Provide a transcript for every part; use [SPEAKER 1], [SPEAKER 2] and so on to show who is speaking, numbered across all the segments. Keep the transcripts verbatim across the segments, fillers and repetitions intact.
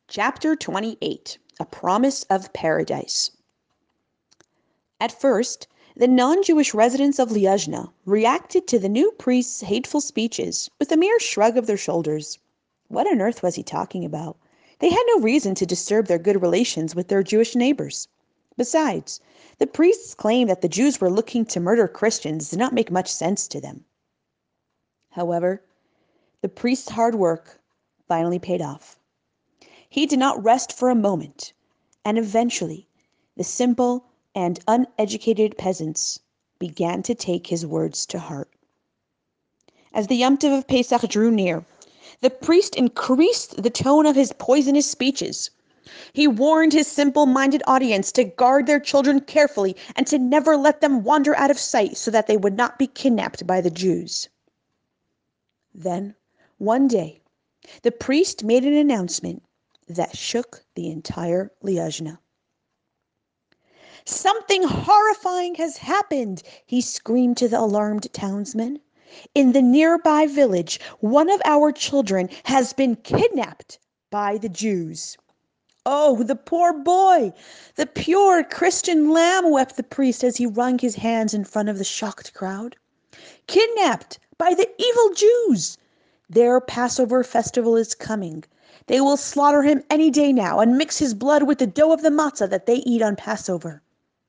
[SPEAKER 1] Chapter twenty-eight, A Promise of Paradise. At first, the non-Jewish residents of Liozna reacted to the new priest's hateful speeches with a mere shrug of their shoulders. What on earth was he talking about? They had no reason to disturb their good relations with their Jewish neighbors. Besides, the priest's claim that the Jews were looking to murder Christians did not make much sense to them. However, the priest's hard work finally paid off. He did not rest for a moment, and eventually the simple and uneducated peasants began to take his words to heart. As the Yom Tov of Pesach drew near, the priest increased the tone of his poisonous speeches. He warned his simple-minded audience to guard their children carefully and to never let them wander out of sight so that they would not be kidnapped by the Jews. Then, one day, the priest made an announcement that shook the entire Liozna. "Something horrifying has happened," he screamed to the alarmed townsmen. "In the nearby village, one of our children has been kidnapped by the Jews." "Oh, the poor boy! The pure Christian lamb!" wept the priest as he wrung his hands in front of the shocked crowd. "Kidnapped by the evil Jews! Their Passover festival is coming. They will slaughter him any day now and mix his blood with the dough of the matzah that they eat on Passover."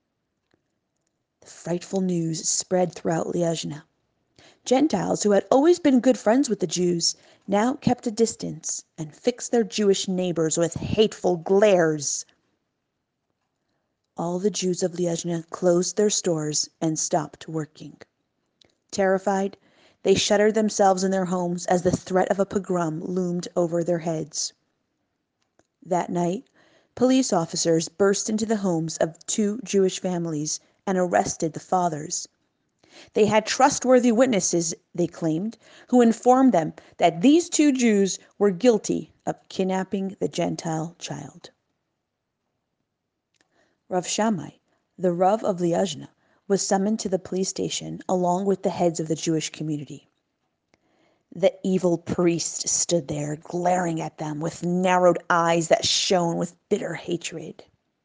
[SPEAKER 1] The frightful news spread throughout Liozna. Gentiles who had always been good friends with the Jews now kept a distance and fixed their Jewish neighbors with hateful glares. All the Jews of Liozna closed their stores and stopped working. Terrified, they shuttered themselves in their homes as the threat of a pogrom loomed over their heads. That night, police officers burst into the homes of two Jewish families and arrested the fathers. They had trustworthy witnesses, they claimed, who informed them that these two Jews were guilty of kidnapping the Gentile child. Rav Shammai, the Rav of Liozna, was summoned to the police station along with the heads of the Jewish community. The evil priest stood there, glaring at them with narrowed eyes that shone with bitter hatred.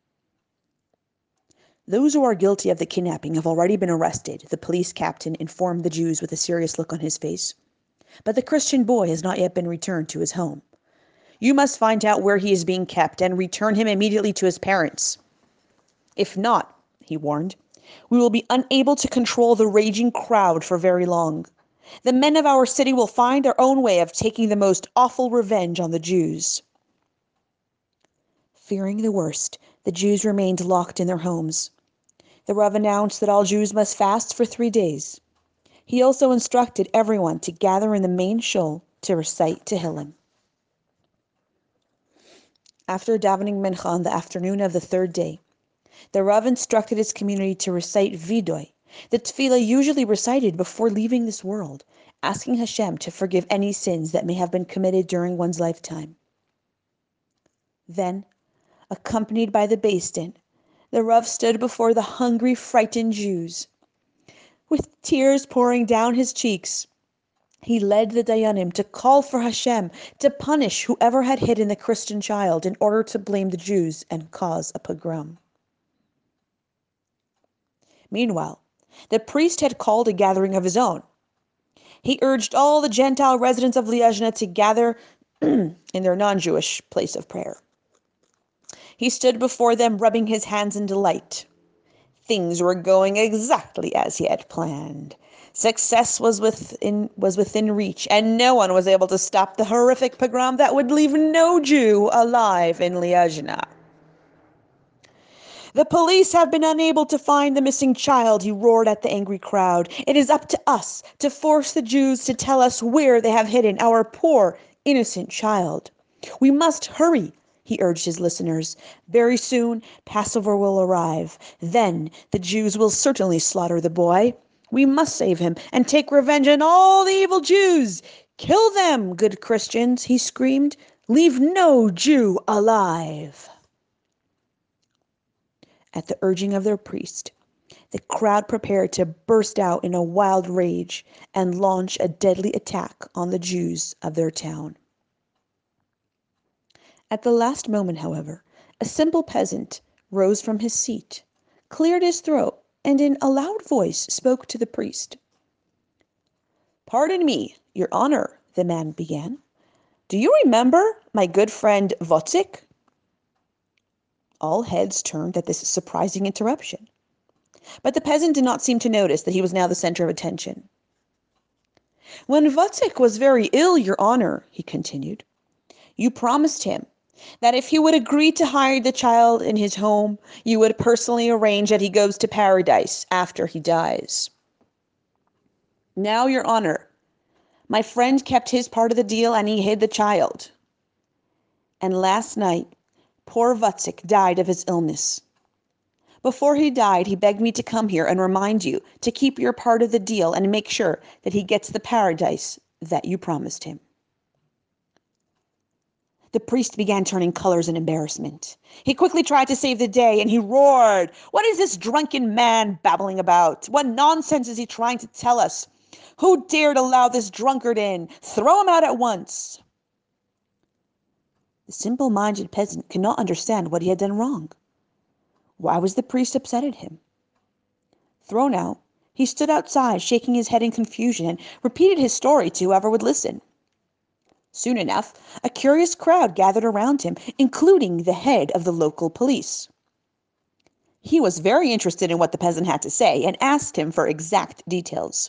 [SPEAKER 1] "Those who are guilty of the kidnapping have already been arrested," the police captain informed the Jews with a serious look on his face. "But the Christian boy has not yet been returned to his home. You must find out where he is being kept and return him immediately to his parents. If not," he warned, "we will be unable to control the raging crowd for very long. The men of our city will find their own way of taking the most awful revenge on the Jews." Fearing the worst, the Jews remained locked in their homes. The Rav announced that all Jews must fast for three days. He also instructed everyone to gather in the main shul to recite Tehillim. After davening mincha on the afternoon of the third day, the Rav instructed his community to recite Vidoy, the tefillah usually recited before leaving this world, asking Hashem to forgive any sins that may have been committed during one's lifetime. Then, accompanied by the Beis Din, the Rav stood before the hungry, frightened Jews. With tears pouring down his cheeks, he led the Dayanim to call for Hashem to punish whoever had hidden the Christian child in order to blame the Jews and cause a pogrom. Meanwhile, the priest had called a gathering of his own. He urged all the Gentile residents of Liozna to gather in their non-Jewish place of prayer. He stood before them, rubbing his hands in delight. Things were going exactly as he had planned. Success was within, was within reach, and no one was able to stop the horrific pogrom that would leave no Jew alive in Liozna. "The police have been unable to find the missing child," he roared at the angry crowd. "It is up to us to force the Jews to tell us where they have hidden our poor, innocent child. We must hurry," he urged his listeners. "Very soon Passover will arrive. Then the Jews will certainly slaughter the boy. We must save him and take revenge on all the evil Jews. Kill them, good Christians," he screamed. "Leave no Jew alive." At the urging of their priest, the crowd prepared to burst out in a wild rage and launch a deadly attack on the Jews of their town. At the last moment, however, a simple peasant rose from his seat, cleared his throat, and in a loud voice spoke to the priest. "Pardon me, your honor," the man began. "Do you remember my good friend Wojciech?" All heads turned at this surprising interruption, but the peasant did not seem to notice that he was now the center of attention. "When Wojciech was very ill, your honor," he continued, "you promised him that if he would agree to hide the child in his home, you would personally arrange that he goes to paradise after he dies. Now, your honor, my friend kept his part of the deal and he hid the child. And last night, poor Wojciech died of his illness. Before he died, he begged me to come here and remind you to keep your part of the deal and make sure that he gets the paradise that you promised him." The priest began turning colors in embarrassment. He quickly tried to save the day, and he roared, "What is this drunken man babbling about? What nonsense is he trying to tell us? Who dared allow this drunkard in? Throw him out at once." The simple-minded peasant could not understand what he had done wrong. Why was the priest upset at him? Thrown out, he stood outside, shaking his head in confusion, and repeated his story to whoever would listen. Soon enough, a curious crowd gathered around him, including the head of the local police. He was very interested in what the peasant had to say and asked him for exact details.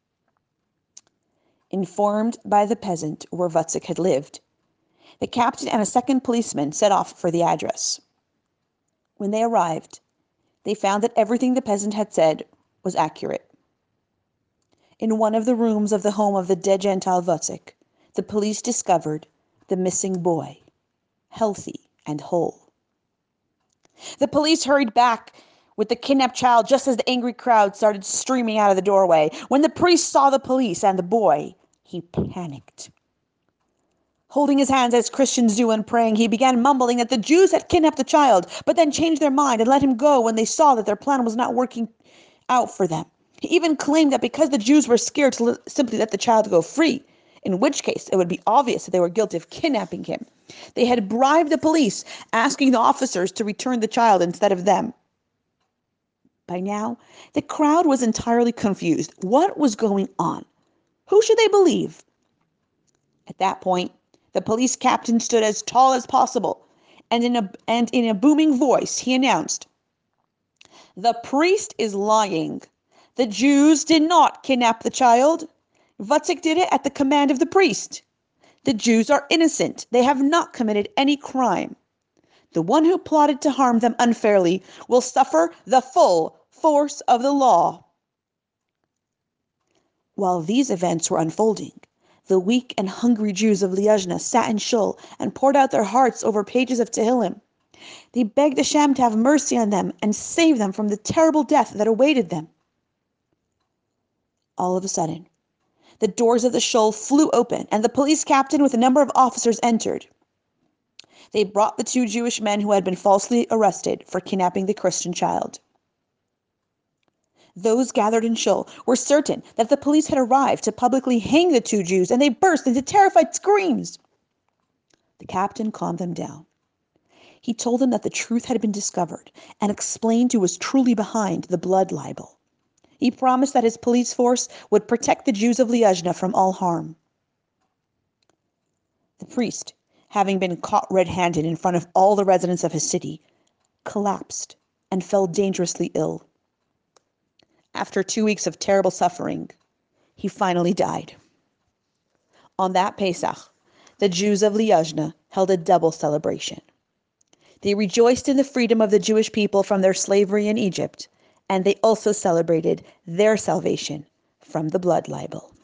[SPEAKER 1] Informed by the peasant where Wojciech had lived, the captain and a second policeman set off for the address. When they arrived, they found that everything the peasant had said was accurate. In one of the rooms of the home of the dead Gentile Wojciech, the police discovered the missing boy, healthy and whole. The police hurried back with the kidnapped child just as the angry crowd started streaming out of the doorway. When the priest saw the police and the boy, he panicked. Holding his hands as Christians do when praying, he began mumbling that the Jews had kidnapped the child, but then changed their mind and let him go when they saw that their plan was not working out for them. He even claimed that because the Jews were scared to simply let the child go free, in which case it would be obvious that they were guilty of kidnapping him, they had bribed the police, asking the officers to return the child instead of them. By now, the crowd was entirely confused. What was going on? Who should they believe? At that point, the police captain stood as tall as possible, and in a, and in a booming voice, he announced, "The priest is lying. The Jews did not kidnap the child. Wojciech did it at the command of the priest. The Jews are innocent. They have not committed any crime. The one who plotted to harm them unfairly will suffer the full force of the law." While these events were unfolding, the weak and hungry Jews of Liozna sat in shul and poured out their hearts over pages of Tehillim. They begged Hashem to have mercy on them and save them from the terrible death that awaited them. All of a sudden, the doors of the shul flew open, and the police captain with a number of officers entered. They brought the two Jewish men who had been falsely arrested for kidnapping the Christian child. Those gathered in shul were certain that the police had arrived to publicly hang the two Jews, and they burst into terrified screams. The captain calmed them down. He told them that the truth had been discovered and explained who was truly behind the blood libel. He promised that his police force would protect the Jews of Liozna from all harm. The priest, having been caught red-handed in front of all the residents of his city, collapsed and fell dangerously ill. After two weeks of terrible suffering, he finally died. On that Pesach, the Jews of Liozna held a double celebration. They rejoiced in the freedom of the Jewish people from their slavery in Egypt, and they also celebrated their salvation from the blood libel.